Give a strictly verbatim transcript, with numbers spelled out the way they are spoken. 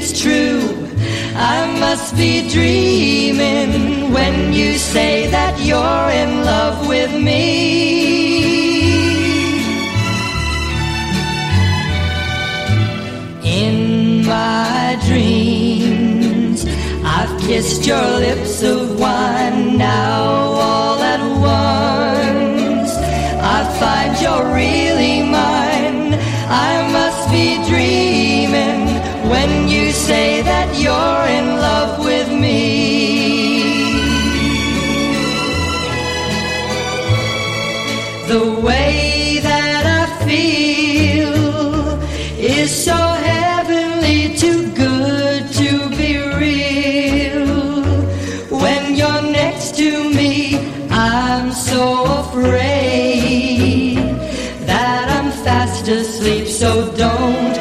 it's true. I must be dreaming when you say that you're in love with me. In my dreams, I've kissed your lips of wine. Now all at once I find you're really mine. I must be dreaming when you say that you're in love with me. The way that I feel is so heavenly, too good to be real. When you're next to me, I'm so afraid that I'm fast asleep. So don't